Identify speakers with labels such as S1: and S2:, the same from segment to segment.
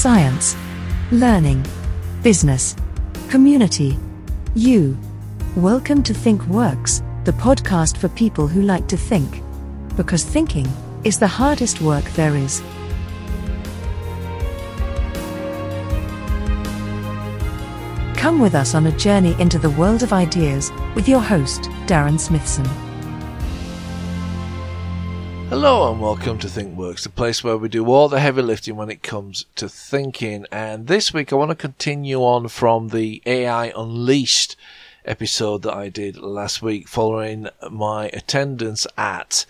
S1: science, learning, business, community, you. Welcome to ThinkWorks, the podcast for people who like to think. Because thinking is the hardest work there is. Come with us on a journey into the world of ideas with your host, Darren Smithson.
S2: Hello and welcome to ThinkWorks, the place where we do all the heavy lifting when it comes to thinking. And this week I want to continue on from the AI Unleashed episode that I did last week following my attendance at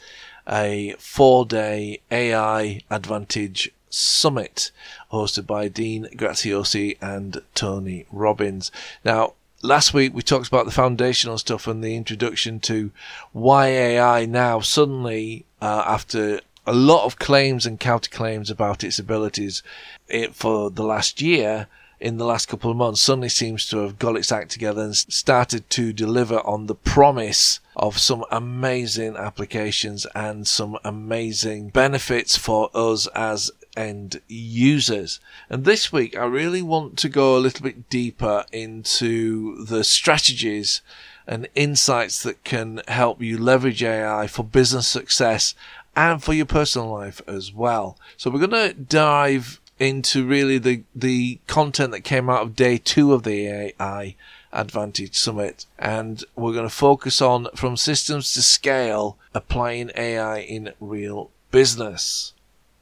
S2: a 4-day AI Advantage Summit hosted by Dean Graziosi and Tony Robbins. Now, last week we talked about the foundational stuff and the introduction to why AI now suddenly, after a lot of claims and counterclaims about its abilities for the last year, in the last couple of months, suddenly seems to have got its act together and started to deliver on the promise of some amazing applications and some amazing benefits for us as end users. And this week I really want to go a little bit deeper into the strategies and insights that can help you leverage AI for business success and for your personal life as well. So we're going to dive into really the content that came out of day 2 of the AI Advantage Summit, and we're going to focus on from systems to scale, applying AI in real business.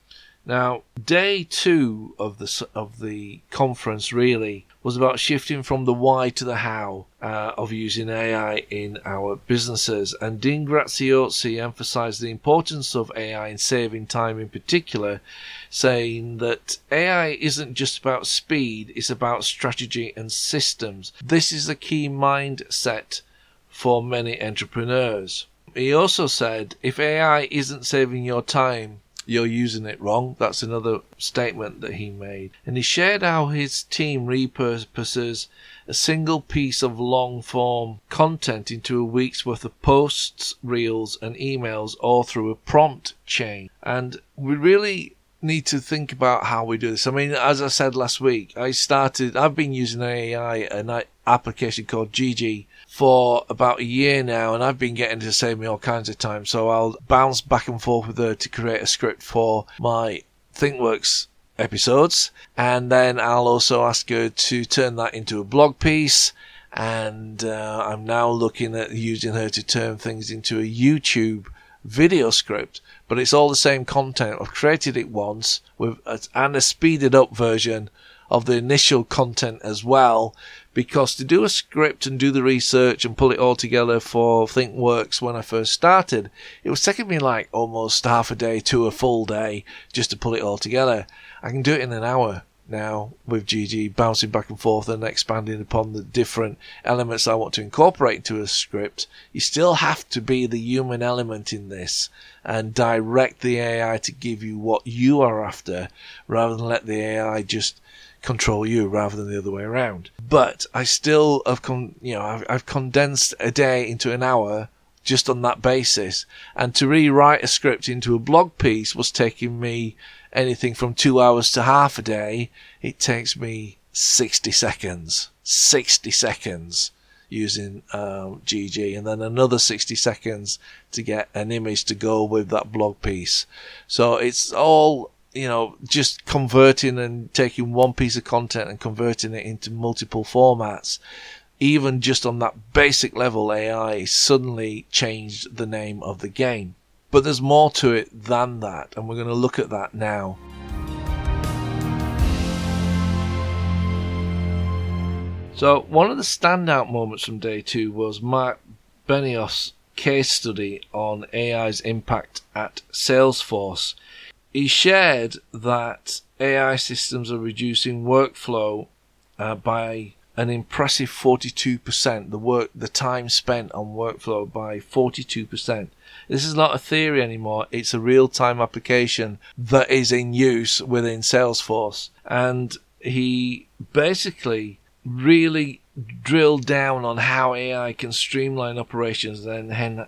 S2: Now, day 2 of the conference really was about shifting from the why to the how of using AI in our businesses. And Dean Graziosi emphasized the importance of AI in saving time in particular, saying that AI isn't just about speed, it's about strategy and systems. This is a key mindset for many entrepreneurs. He also said, if AI isn't saving your time, you're using it wrong. That's another statement that he made. And he shared how his team repurposes a single piece of long-form content into a week's worth of posts, reels, and emails, all through a prompt chain. And we really need to think about how we do this. I mean, as I said last week, I've been using AI, an application called Gigi, for about a year now, and I've been getting to save me all kinds of time. So I'll bounce back and forth with her to create a script for my ThinkWorks episodes, and then I'll also ask her to turn that into a blog piece. And I'm now looking at using her to turn things into a YouTube video script, but it's all the same content. I've created it once and a speeded up version of the initial content as well, because to do a script and do the research and pull it all together for ThinkWorks when I first started, it was taking me like almost half a day to a full day just to pull it all together. I can do it in an hour now with Gigi, bouncing back and forth and expanding upon the different elements I want to incorporate into a script. You still have to be the human element in this and direct the AI to give you what you are after, rather than let the AI just control you rather than the other way around. But I still have I've condensed a day into an hour just on that basis, and to rewrite a script into a blog piece was taking me anything from 2 hours to half a day. It takes me 60 seconds using Gigi, and then another 60 seconds to get an image to go with that blog piece. So it's all just converting and taking one piece of content and converting it into multiple formats. Even just on that basic level, AI suddenly changed the name of the game. But there's more to it than that, and we're going to look at that now. So one of the standout moments from day 2 was Mark Benioff's case study on AI's impact at Salesforce. He shared that AI systems are reducing workflow by an impressive 42%, the time spent on workflow by 42%. This is not a theory anymore, it's a real-time application that is in use within Salesforce. And he basically really drilled down on how AI can streamline operations and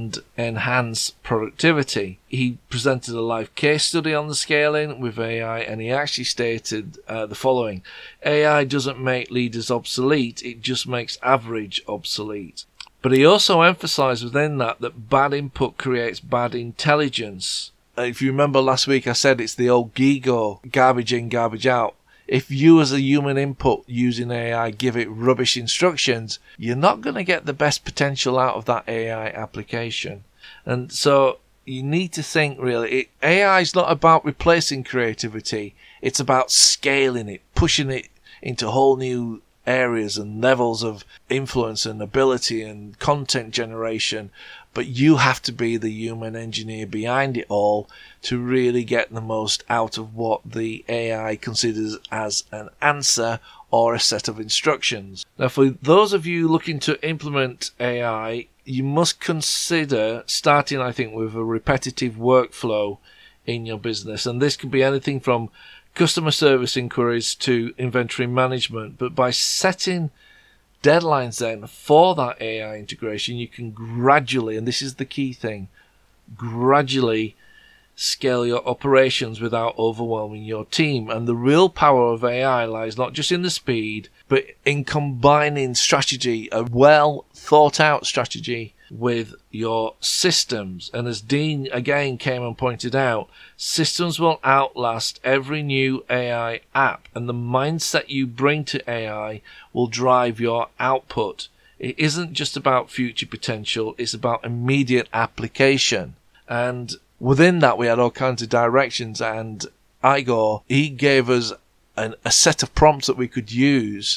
S2: enhance productivity. He presented a live case study on the scaling with AI, and he actually stated the following: AI doesn't make leaders obsolete, it just makes average obsolete. But he also emphasized within that bad input creates bad intelligence. If you remember last week, I said it's the old GIGO, garbage in, garbage out. If you as a human input using AI give it rubbish instructions, you're not going to get the best potential out of that AI application. And so you need to think really, AI is not about replacing creativity. It's about scaling it, pushing it into whole new areas and levels of influence and ability and content generation. But you have to be the human engineer behind it all to really get the most out of what the AI considers as an answer or a set of instructions. Now, for those of you looking to implement AI, you must consider starting, I think, with a repetitive workflow in your business. And this could be anything from customer service inquiries to inventory management. But by setting deadlines then for that AI integration, you can gradually, and this is the key thing, gradually scale your operations without overwhelming your team. And the real power of AI lies not just in the speed, but in combining strategy, a well thought out strategy, with your systems. And as Dean again came and pointed out, systems will outlast every new AI app, and the mindset you bring to AI will drive your output. It isn't just about future potential, it's about immediate application. And within that we had all kinds of directions, and Igor, he gave us a set of prompts that we could use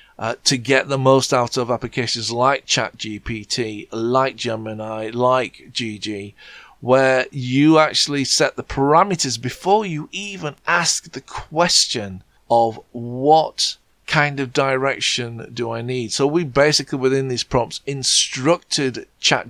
S2: to get the most out of applications like ChatGPT, like Gemini, like Gigi, where you actually set the parameters before you even ask the question of what kind of direction do I need. So we basically, within these prompts, instructed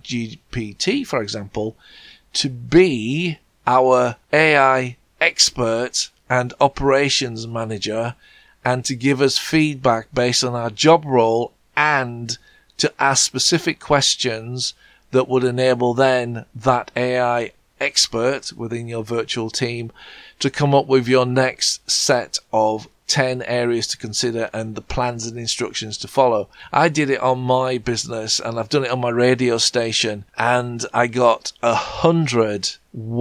S2: ChatGPT, for example, to be our AI expert and operations manager, and to give us feedback based on our job role, and to ask specific questions that would enable then that AI expert within your virtual team to come up with your next set of 10 areas to consider and the plans and instructions to follow. I did it on my business, and I've done it on my radio station, and I got 100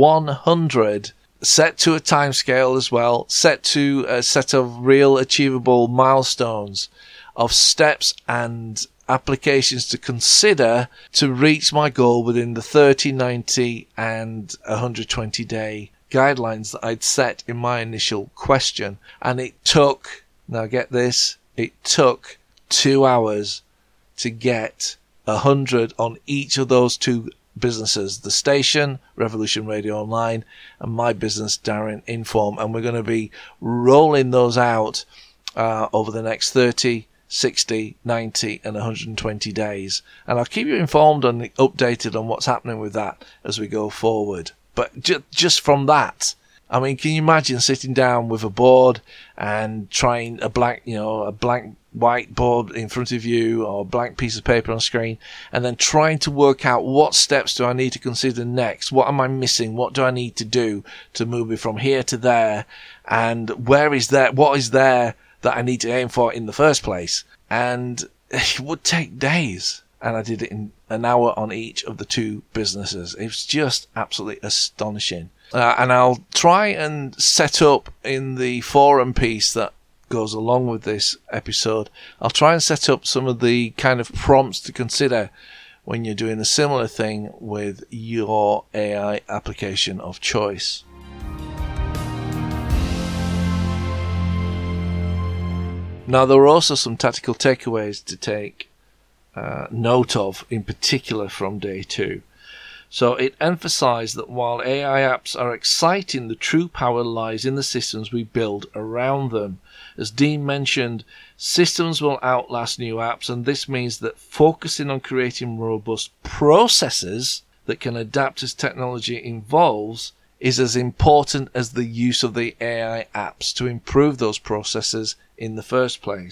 S2: set to a time scale as well, set to a set of real achievable milestones of steps and applications to consider to reach my goal within the 30, 90 and 120 day guidelines that I'd set in my initial question. And it took, now get this, it took 2 hours to get 100 on each of those two businesses, the station, Revolution Radio Online, and my business, Darren Inform. And we're going to be rolling those out over the next 30, 60, 90 and 120 days. And I'll keep you informed and updated on what's happening with that as we go forward. But just from that, I mean, can you imagine sitting down with a board and trying a blank whiteboard in front of you, or a blank piece of paper on screen, and then trying to work out what steps do I need to consider next? What am I missing? What do I need to do to move it from here to there? And what is there that I need to aim for in the first place? And it would take days. And I did it in an hour on each of the two businesses. It was just absolutely astonishing. And I'll try and set up in the forum piece that goes along with this episode, I'll try and set up some of the kind of prompts to consider when you're doing a similar thing with your AI application of choice. Now, there are also some tactical takeaways to take note of, in particular from day 2. So it emphasized that while AI apps are exciting, the true power lies in the systems we build around them. As Dean mentioned, systems will outlast new apps, and this means that focusing on creating robust processes that can adapt as technology evolves is as important as the use of the AI apps to improve those processes in the first place.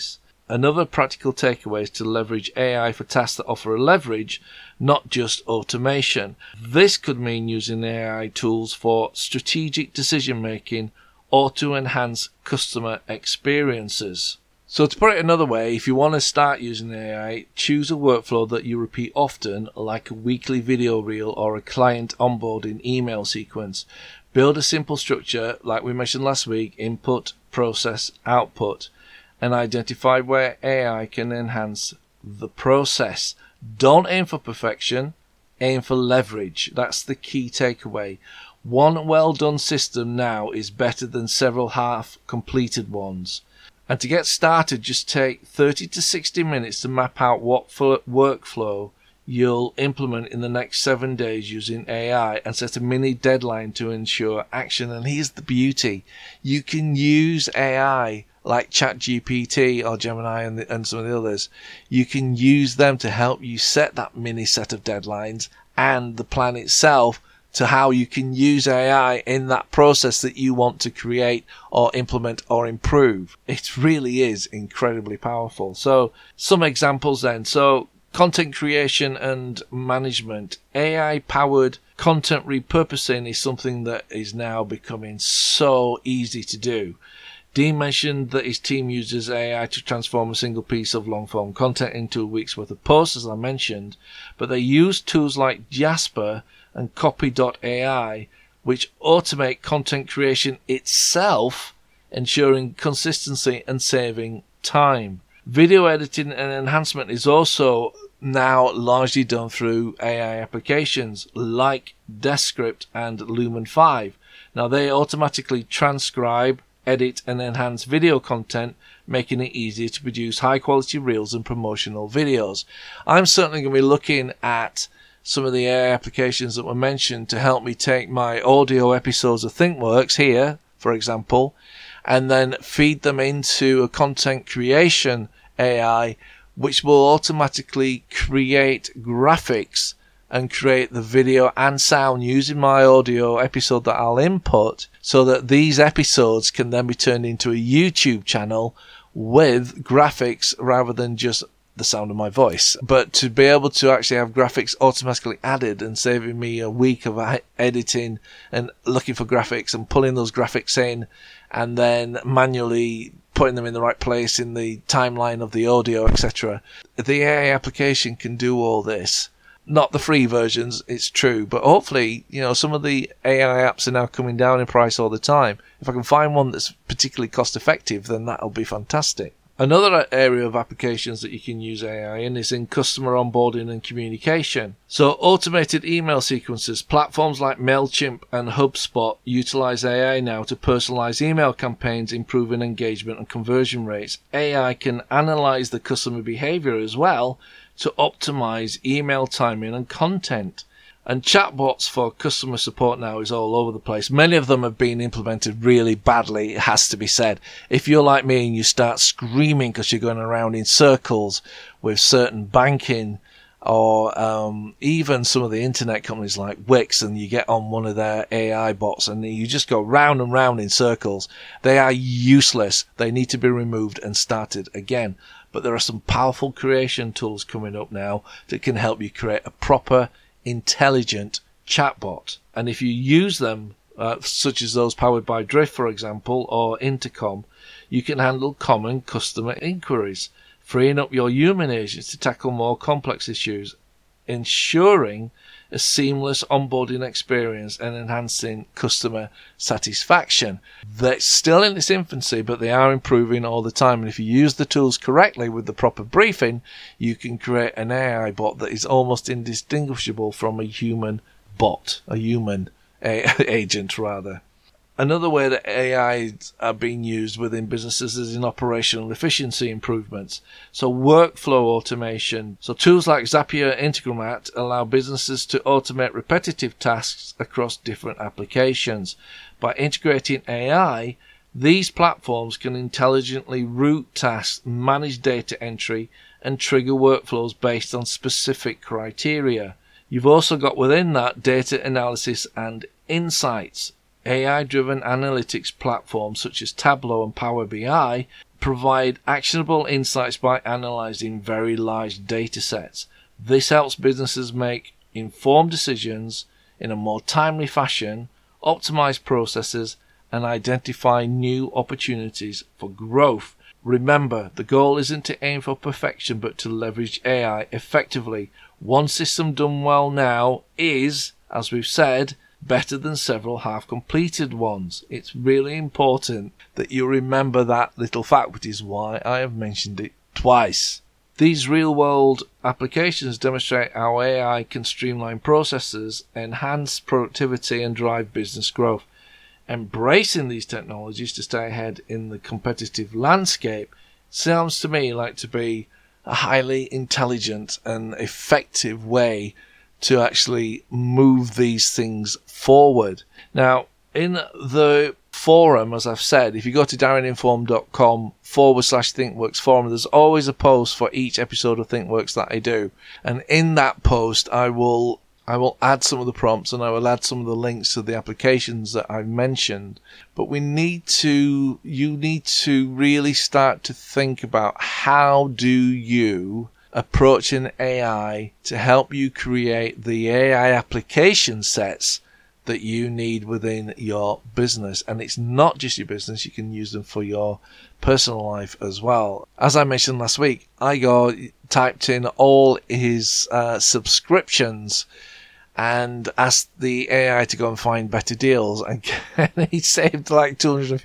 S2: Another practical takeaway is to leverage AI for tasks that offer a leverage, not just automation. This could mean using AI tools for strategic decision making or to enhance customer experiences. So to put it another way, if you want to start using AI, choose a workflow that you repeat often, like a weekly video reel or a client onboarding email sequence. Build a simple structure, like we mentioned last week, input, process, output, and identify where AI can enhance the process. Don't aim for perfection, aim for leverage. That's the key takeaway. One well-done system now is better than several half-completed ones. And to get started, just take 30 to 60 minutes to map out what workflow you'll implement in the next 7 days using AI and set a mini deadline to ensure action. And here's the beauty. You can use AI like ChatGPT or Gemini and some of the others. You can use them to help you set that mini set of deadlines and the plan itself to how you can use AI in that process that you want to create or implement or improve. It really is incredibly powerful. So some examples then. So content creation and management. AI-powered content repurposing is something that is now becoming so easy to do. Dean mentioned that his team uses AI to transform a single piece of long-form content into a week's worth of posts, as I mentioned, but they use tools like Jasper and Copy.ai, which automate content creation itself, ensuring consistency and saving time. Video editing and enhancement is also now largely done through AI applications like Descript and Lumen 5. Now they automatically transcribe, edit and enhance video content, making it easier to produce high quality reels and promotional videos. I'm certainly going to be looking at some of the AI applications that were mentioned to help me take my audio episodes of ThinkWorks here, for example, and then feed them into a content creation AI, which will automatically create graphics and create the video and sound using my audio episode that I'll input, so that these episodes can then be turned into a YouTube channel with graphics rather than just the sound of my voice. But to be able to actually have graphics automatically added and saving me a week of editing and looking for graphics and pulling those graphics in and then manually putting them in the right place in the timeline of the audio, etc. The AI application can do all this. Not the free versions, it's true, but hopefully, some of the AI apps are now coming down in price all the time. If I can find one that's particularly cost effective, then that'll be fantastic. Another area of applications that you can use AI in is in customer onboarding and communication. So automated email sequences. Platforms like MailChimp and HubSpot utilize AI now to personalize email campaigns, improving engagement and conversion rates. AI can analyze the customer behavior as well to optimize email timing and content. And chatbots for customer support now is all over the place. Many of them have been implemented really badly, it has to be said. If you're like me and you start screaming because you're going around in circles with certain banking or even some of the internet companies like Wix, and you get on one of their AI bots and you just go round and round in circles, they are useless. They need to be removed and started again. But there are some powerful creation tools coming up now that can help you create a proper, intelligent chatbot. And if you use them, such as those powered by Drift, for example, or Intercom, you can handle common customer inquiries, freeing up your human agents to tackle more complex issues, ensuring a seamless onboarding experience and enhancing customer satisfaction. They're still in its infancy, but they are improving all the time. And if you use the tools correctly with the proper briefing, you can create an AI bot that is almost indistinguishable from a human bot, a human agent rather. Another way that AI are being used within businesses is in operational efficiency improvements. So workflow automation. So tools like Zapier Integromat allow businesses to automate repetitive tasks across different applications. By integrating AI, these platforms can intelligently route tasks, manage data entry, and trigger workflows based on specific criteria. You've also got within that data analysis and insights. AI-driven analytics platforms such as Tableau and Power BI provide actionable insights by analyzing very large data sets. This helps businesses make informed decisions in a more timely fashion, optimize processes, and identify new opportunities for growth. Remember, the goal isn't to aim for perfection, but to leverage AI effectively. One system done well now is, as we've said, better than several half-completed ones. It's really important that you remember that little fact, which is why I have mentioned it twice. These real-world applications demonstrate how AI can streamline processes, enhance productivity, and drive business growth. Embracing these technologies to stay ahead in the competitive landscape sounds to me like to be a highly intelligent and effective way to actually move these things forward. Now, in the forum, as I've said, if you go to darreninformed.com/ThinkWorks forum, there's always a post for each episode of ThinkWorks that I do. And in that post, I will add some of the prompts and I will add some of the links to the applications that I've mentioned. But you need to really start to think about how do you approach an AI to help you create the AI application sets that you need within your business. And it's not just your business, you can use them for your personal life as well. As I mentioned last week, Igor typed in all his subscriptions and asked the AI to go and find better deals, and he saved like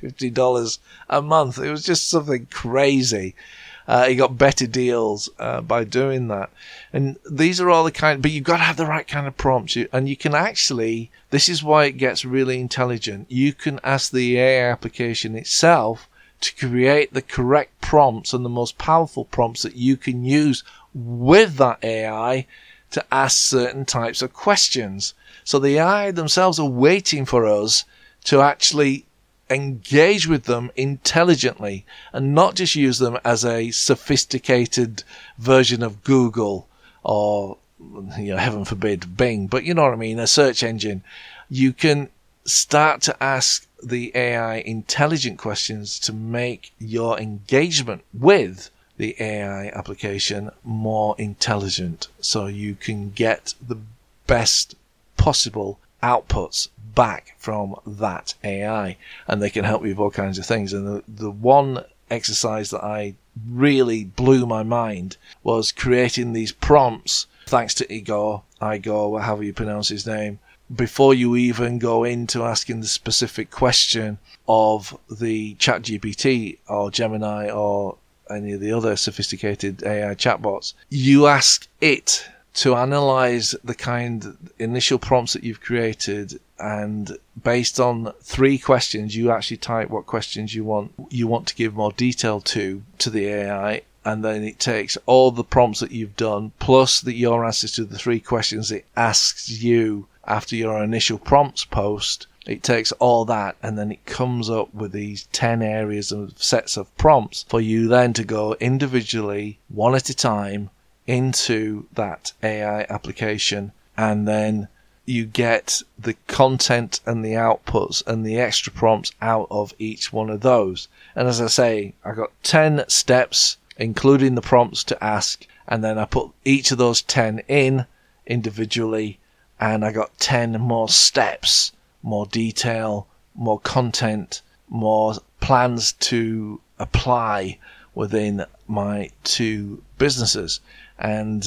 S2: $250 a month. It was just something crazy. He got better deals by doing that. And these are all the kind, but you've got to have the right kind of prompts. And you can actually, this is why it gets really intelligent. You can ask the AI application itself to create the correct prompts and the most powerful prompts that you can use with that AI to ask certain types of questions. So the AI themselves are waiting for us to actually engage with them intelligently and not just use them as a sophisticated version of Google or, heaven forbid, Bing, but you know what I mean, a search engine. You can start to ask the AI intelligent questions to make your engagement with the AI application more intelligent, so you can get the best possible outputs back from that AI, and they can help you with all kinds of things. And the one exercise that I really blew my mind was creating these prompts, thanks to Igor, however you pronounce his name, before you even go into asking the specific question of the ChatGPT or Gemini or any of the other sophisticated AI chatbots. You ask it to analyze the kind initial prompts that you've created, and based on 3 questions, you actually type what questions you want to give more detail to the AI, and then it takes all the prompts that you've done plus your answers to the 3 questions it asks you after your initial prompts post. It takes all that and then it comes up with these 10 areas of sets of prompts for you then to go individually, one at a time, into that AI application, and then you get the content and the outputs and the extra prompts out of each one of those. And as I say, I got 10 steps, including the prompts to ask, and then I put each of those 10 in individually, and I got 10 more steps, more detail, more content, more plans to apply within my 2 businesses. And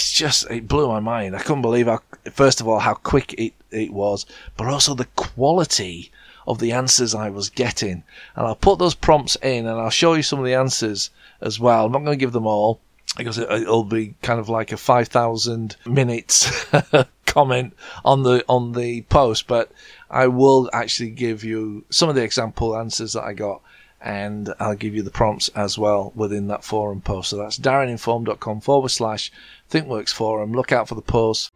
S2: it blew my mind. I couldn't believe first of all, how quick it was, but also the quality of the answers I was getting. And I'll put those prompts in and I'll show you some of the answers as well. I'm not going to give them all, because it'll be kind of like a 5,000 minutes comment on the post, but I will actually give you some of the example answers that I got, and I'll give you the prompts as well within that forum post. So that's darreninformed.com/ThinkWorks forum. Look out for the post.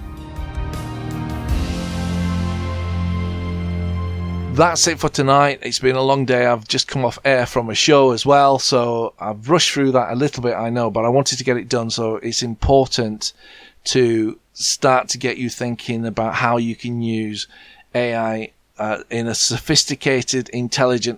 S2: That's it for tonight. It's been a long day. I've just come off air from a show as well, so I've rushed through that a little bit, I know, but I wanted to get it done. So it's important to start to get you thinking about how you can use AI in a sophisticated, intelligent,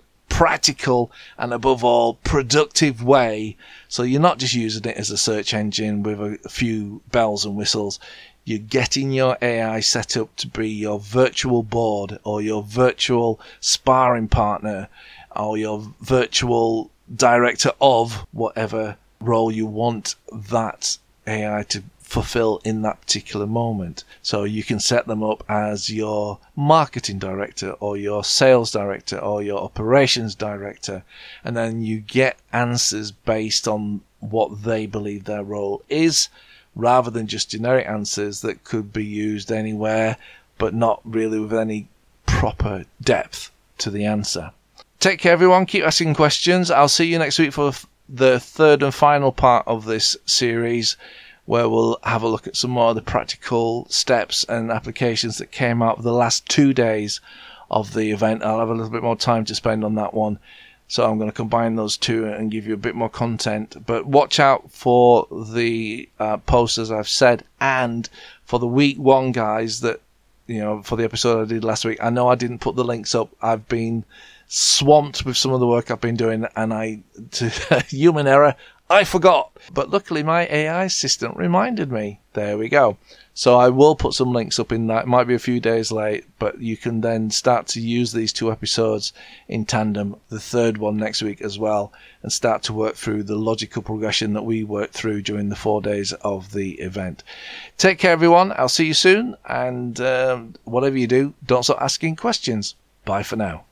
S2: practical and above all productive way. So you're not just using it as a search engine with a few bells and whistles. You're getting your AI set up to be your virtual board or your virtual sparring partner or your virtual director of whatever role you want that AI to fulfill in that particular moment. So you can set them up as your marketing director or your sales director or your operations director, and then you get answers based on what they believe their role is, rather than just generic answers that could be used anywhere but not really with any proper depth to the answer. Take care, everyone. Keep asking questions. I'll see you next week for the third and final part of this series, where we'll have a look at some more of the practical steps and applications that came out of the last 2 days of the event. I'll have a little bit more time to spend on that one, so I'm going to combine those two and give you a bit more content. But watch out for the posts, as I've said, and for the week one guys that, for the episode I did last week. I know I didn't put the links up. I've been swamped with some of the work I've been doing, and to human error, I forgot. But luckily my AI assistant reminded me. There we go. So I will put some links up in that. It might be a few days late, but you can then start to use these two episodes in tandem, the third one next week as well, and start to work through the logical progression that we worked through during the 4 days of the event. Take care, everyone. I'll see you soon. And whatever you do, don't stop asking questions. Bye for now.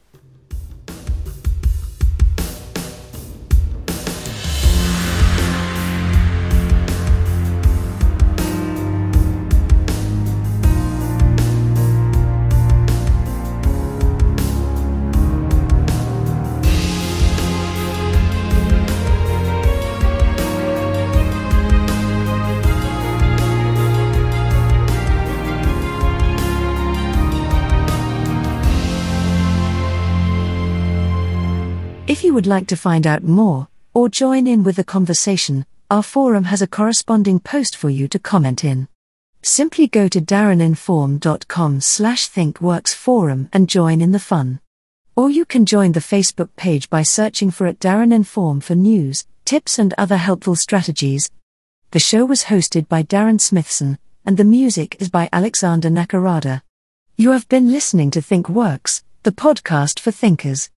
S1: If you would like to find out more, or join in with the conversation, our forum has a corresponding post for you to comment in. Simply go to darreninform.com/thinkworksforum and join in the fun. Or you can join the Facebook page by searching for @DarrenInform for news, tips and other helpful strategies. The show was hosted by Darren Smithson, and the music is by Alexander Nakarada. You have been listening to ThinkWorks, the podcast for thinkers.